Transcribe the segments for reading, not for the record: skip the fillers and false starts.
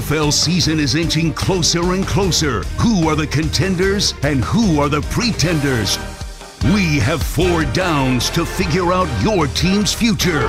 NFL season is inching closer and closer. Who are the contenders and who are the pretenders? We have 4 downs to figure out your team's future.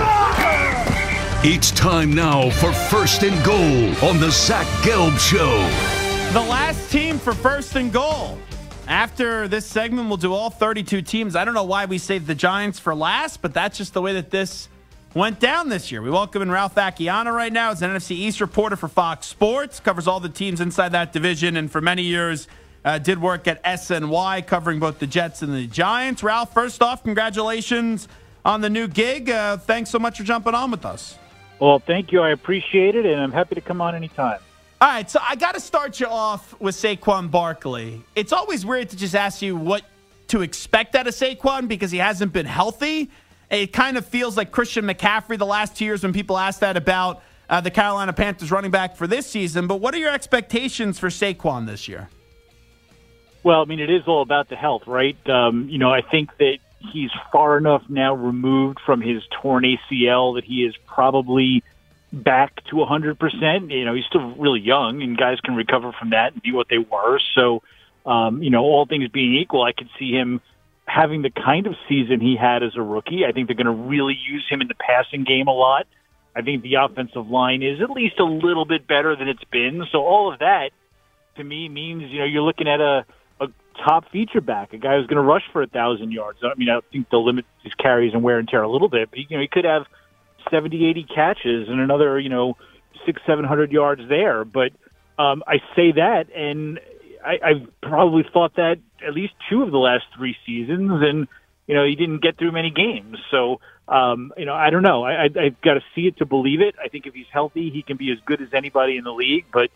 It's time now for First and Goal on the Zach Gelb Show. The last team for First and Goal. After this segment, we'll do all 32 teams. I don't know why we saved the Giants for last, but that's just the way that this went down this year. We welcome in Ralph Acciano right now. He's an NFC East reporter for Fox Sports, covers all the teams inside that division, and for many years did work at SNY covering both the Jets and the Giants. Ralph, first off, congratulations on the new gig. Thanks so much for jumping on with us. Well, thank you. I appreciate it, and I'm happy to come on anytime. All right, so I got to start you off with Saquon Barkley. It's always weird to just ask you what to expect out of Saquon because he hasn't been healthy. It kind of feels like Christian McCaffrey the last 2 years when people ask that about the Carolina Panthers running back for this season. But what are your expectations for Saquon this year? Well, I mean, it is all about the health, right? I think that he's far enough now removed from his torn ACL that he is probably back to 100%. He's still really young, and guys can recover from that and be what they were. So, all things being equal, I could see him having the kind of season he had as a rookie. I think they're going to really use him in the passing game a lot. I think the offensive line is at least a little bit better than it's been. So all of that, to me, means, you're looking at a top feature back, a guy who's going to rush for 1,000 yards. I mean, I think they'll limit his carries and wear and tear a little bit, but, he could have 70, 80 catches and another, 600-700 yards there. But I say that, and I've probably thought that at least 2 of the last 3 seasons, and, he didn't get through many games. So, I don't know. I've got to see it to believe it. I think if he's healthy, he can be as good as anybody in the league, but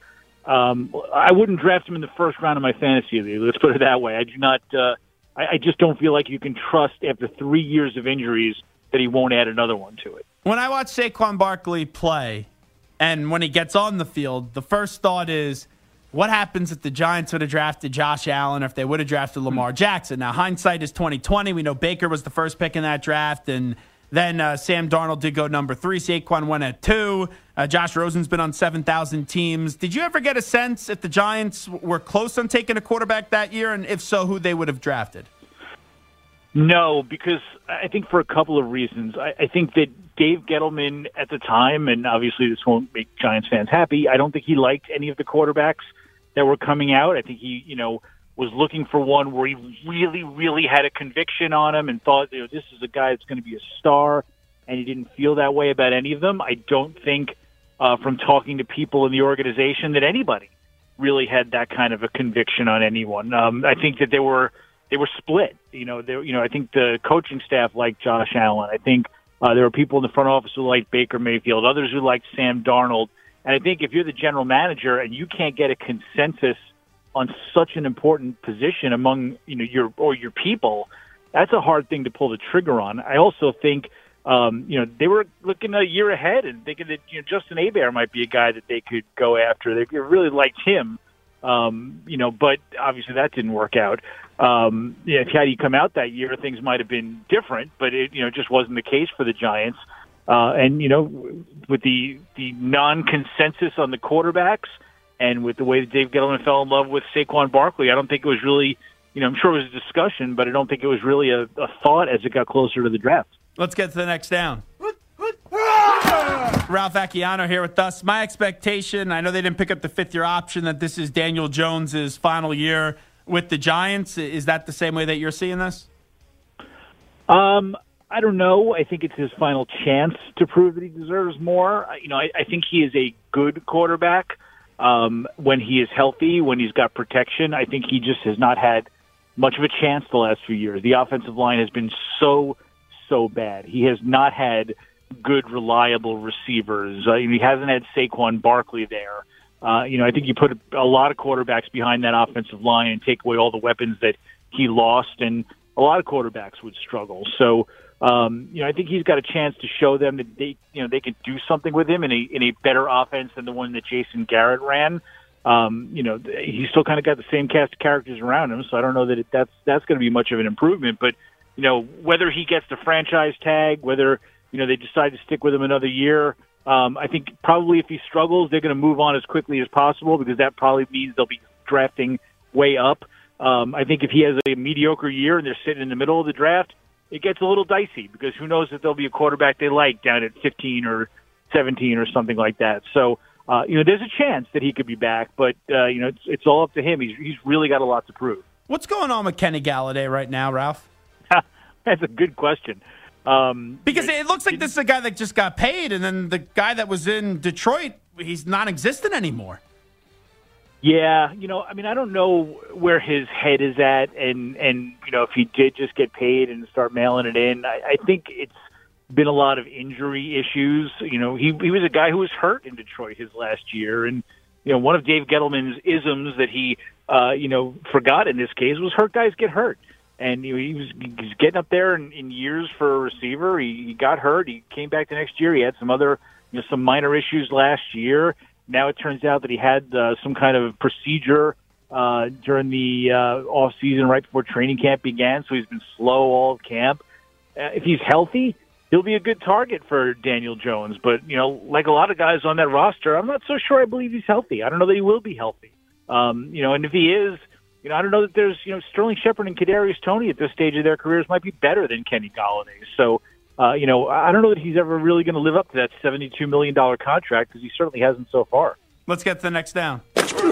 I wouldn't draft him in the first round of my fantasy league. Let's put it that way. I do not. I just don't feel like you can trust after 3 years of injuries that he won't add another one to it. When I watch Saquon Barkley play, and when he gets on the field, the first thought is, what happens if the Giants would have drafted Josh Allen or if they would have drafted Lamar Jackson? Now, hindsight is 20/20. We know Baker was the first pick in that draft, and then Sam Darnold did go number 3. Saquon went at 2. Josh Rosen's been on 7,000 teams. Did you ever get a sense if the Giants were close on taking a quarterback that year, and if so, who they would have drafted? No, because I think for a couple of reasons. I think that Dave Gettleman at the time, and obviously this won't make Giants fans happy, I don't think he liked any of the quarterbacks that were coming out. I think he, was looking for one where he really, really had a conviction on him and thought, this is a guy that's going to be a star, and he didn't feel that way about any of them. I don't think from talking to people in the organization that anybody really had that kind of a conviction on anyone. I think that they were split. I think the coaching staff liked Josh Allen. I think there were people in the front office who liked Baker Mayfield, others who liked Sam Darnold. And I think if you're the general manager and you can't get a consensus on such an important position among your people, that's a hard thing to pull the trigger on. I also think they were looking a year ahead and thinking that Justin Hebert might be a guy that they could go after. They really liked him, but obviously that didn't work out. If had he come out that year, things might have been different, but it just wasn't the case for the Giants. With the non-consensus on the quarterbacks and with the way that Dave Gettleman fell in love with Saquon Barkley, I don't think it was really, I'm sure it was a discussion, but I don't think it was really a thought as it got closer to the draft. Let's get to the next down. Ralph Acciano here with us. My expectation, I know they didn't pick up the 5th-year option, that this is Daniel Jones's final year with the Giants. Is that the same way that you're seeing this? I don't know. I think it's his final chance to prove that he deserves more. I think he is a good quarterback when he is healthy, when he's got protection. I think he just has not had much of a chance the last few years. The offensive line has been so bad. He has not had good, reliable receivers. He hasn't had Saquon Barkley there. I think you put a lot of quarterbacks behind that offensive line and take away all the weapons that he lost, and a lot of quarterbacks would struggle. So, I think he's got a chance to show them that they can do something with him in a better offense than the one that Jason Garrett ran. He's still kind of got the same cast of characters around him, so I don't know that that's going to be much of an improvement. But whether he gets the franchise tag, whether they decide to stick with him another year, I think probably if he struggles, they're going to move on as quickly as possible because that probably means they'll be drafting way up. I think if he has a mediocre year and they're sitting in the middle of the draft, it gets a little dicey because who knows if there'll be a quarterback they like down at 15 or 17 or something like that. So, there's a chance that he could be back, but, it's all up to him. He's really got a lot to prove. What's going on with Kenny Galladay right now, Ralph? That's a good question. Because it looks like this is a guy that just got paid, and then the guy that was in Detroit, he's non-existent anymore. Yeah, I don't know where his head is at, and if he did just get paid and start mailing it in, I think it's been a lot of injury issues. He was a guy who was hurt in Detroit his last year, and one of Dave Gettleman's isms that he forgot in this case was hurt guys get hurt. And he's getting up there in years for a receiver. He got hurt. He came back the next year. He had some other, some minor issues last year. Now it turns out that he had some kind of procedure during the off season right before training camp began. So he's been slow all of camp. If he's healthy, he'll be a good target for Daniel Jones. But like a lot of guys on that roster, I'm not so sure I believe he's healthy. I don't know that he will be healthy. And if he is, I don't know that there's, Sterling Shepard and Kadarius Toney at this stage of their careers might be better than Kenny Galladay. So, I don't know that he's ever really going to live up to that $72 million contract because he certainly hasn't so far. Let's get to the next down.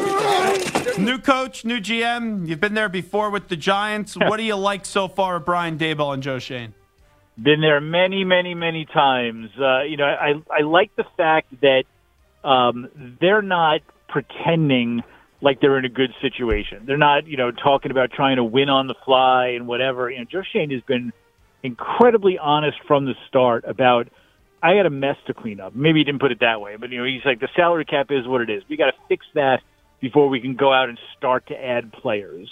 New coach, new GM. You've been there before with the Giants. What do you like so far of Brian Daboll and Joe Schoen? Been there many, many, many times. I like the fact that they're not pretending like they're in a good situation. They're not, talking about trying to win on the fly and whatever. Joe Schoen has been incredibly honest from the start about, I got a mess to clean up. Maybe he didn't put it that way, but, he's like, the salary cap is what it is. We got to fix that before we can go out and start to add players.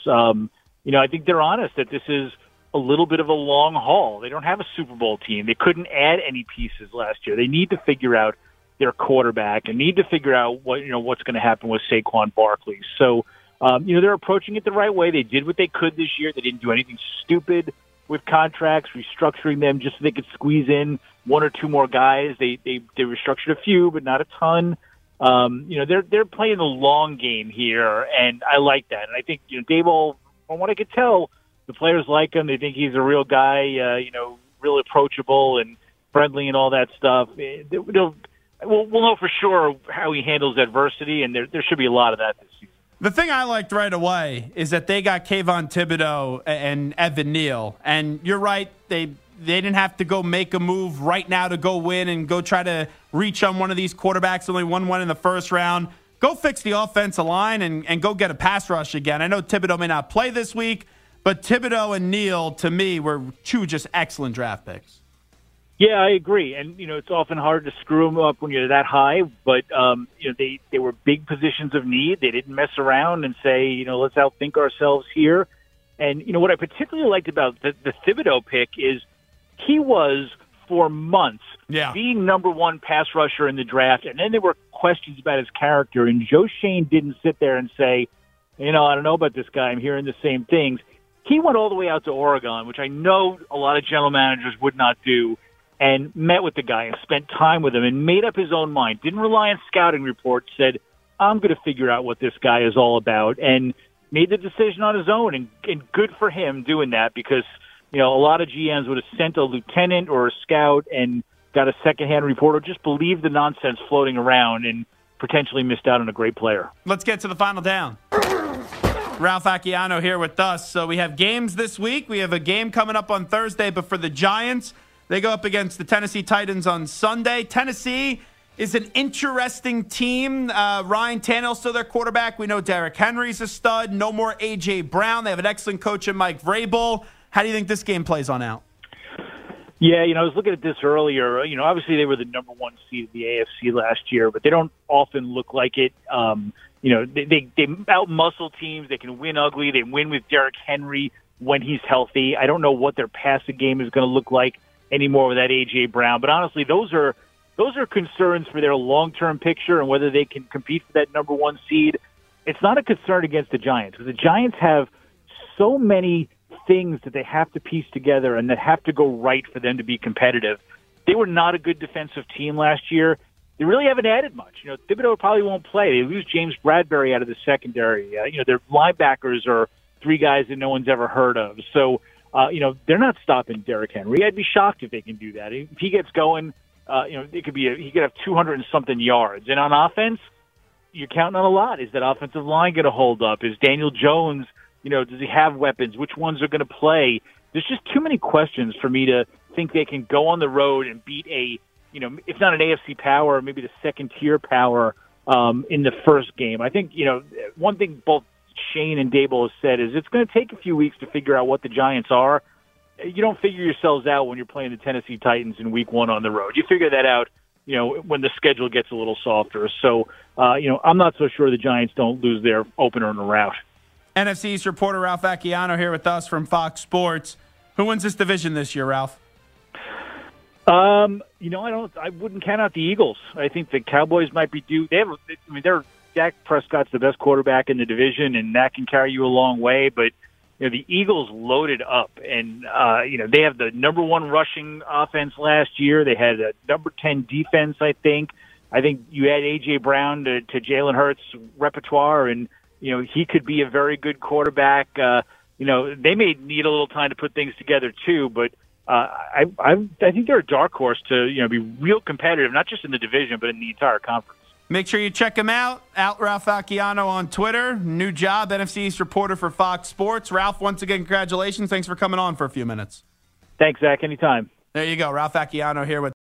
I think they're honest that this is a little bit of a long haul. They don't have a Super Bowl team. They couldn't add any pieces last year. They need to figure out their quarterback and need to figure out what's going to happen with Saquon Barkley. So, they're approaching it the right way. They did what they could this year. They didn't do anything stupid with contracts, restructuring them just so they could squeeze in one or two more guys. They restructured a few, but not a ton. They're playing the long game here, and I like that. And I think, Daboll, from what I could tell, the players like him. They think he's a real guy, real approachable and friendly and all that stuff. We'll know for sure how he handles adversity, and there should be a lot of that this season. The thing I liked right away is that they got Kayvon Thibodeau and Evan Neal. And you're right, they didn't have to go make a move right now to go win and go try to reach on one of these quarterbacks. Only one in the first round. Go fix the offensive line and go get a pass rush again. I know Thibodeau may not play this week, but Thibodeau and Neal, to me, were two just excellent draft picks. Yeah, I agree. And, it's often hard to screw them up when you're that high, but, they were big positions of need. They didn't mess around and say, let's outthink ourselves here. And, what I particularly liked about the Thibodeau pick is he was, for months, being number one pass rusher in the draft. And then there were questions about his character. And Joe Schoen didn't sit there and say, I don't know about this guy. I'm hearing the same things. He went all the way out to Oregon, which I know a lot of general managers would not do, and met with the guy and spent time with him and made up his own mind. Didn't rely on scouting reports, said, I'm going to figure out what this guy is all about, and made the decision on his own. And good for him doing that because, a lot of GMs would have sent a lieutenant or a scout and got a secondhand report or just believed the nonsense floating around and potentially missed out on a great player. Let's get to the final down. Ralph Acciano here with us. So we have games this week. We have a game coming up on Thursday, but for the Giants, they go up against the Tennessee Titans on Sunday. Tennessee is an interesting team. Ryan Tannehill's still their quarterback. We know Derrick Henry's a stud. No more A.J. Brown. They have an excellent coach in Mike Vrabel. How do you think this game plays on out? Yeah, I was looking at this earlier. Obviously they were the number one seed in the AFC last year, but they don't often look like it. They out-muscle teams. They can win ugly. They win with Derrick Henry when he's healthy. I don't know what their passing game is going to look like anymore with that A.J. Brown. But honestly, those are concerns for their long-term picture and whether they can compete for that number one seed. It's not a concern against the Giants because the Giants have so many things that they have to piece together and that have to go right for them to be competitive. They were not a good defensive team last year. they really haven't added much. Thibodeau probably won't play. They lose James Bradbury out of the secondary. Their linebackers are three guys that no one's ever heard of. So, they're not stopping Derrick Henry. I'd be shocked if they can do that. If he gets going, it could be he could have 200 and something yards. And on offense, you're counting on a lot. Is that offensive line going to hold up? Is Daniel Jones, does he have weapons? Which ones are going to play? There's just too many questions for me to think they can go on the road and beat if not an AFC power, maybe the second-tier power in the first game. I think, one thing both Shane and Dable have said is it's going to take a few weeks to figure out what the Giants are. You don't figure yourselves out when you're playing the Tennessee Titans in week 1 on the road. You figure that out, when the schedule gets a little softer. So, I'm not so sure the Giants don't lose their opener in a rout. NFC East reporter Ralph Acciano here with us from Fox Sports. Who wins this division this year, Ralph? I wouldn't count out the Eagles. I think the Cowboys might be due. Dak Prescott's the best quarterback in the division, and that can carry you a long way. But the Eagles loaded up, and they have the number 1 rushing offense last year. They had a number 10 defense, I think. I think you add A.J. Brown to Jalen Hurts' repertoire, and he could be a very good quarterback. They may need a little time to put things together too, but I think they're a dark horse to be real competitive, not just in the division but in the entire conference. Make sure you check him out. Ralph Acciano on Twitter. New job, NFC East reporter for Fox Sports. Ralph, once again, congratulations. Thanks for coming on for a few minutes. Thanks, Zach. Anytime. There you go. Ralph Acciano here with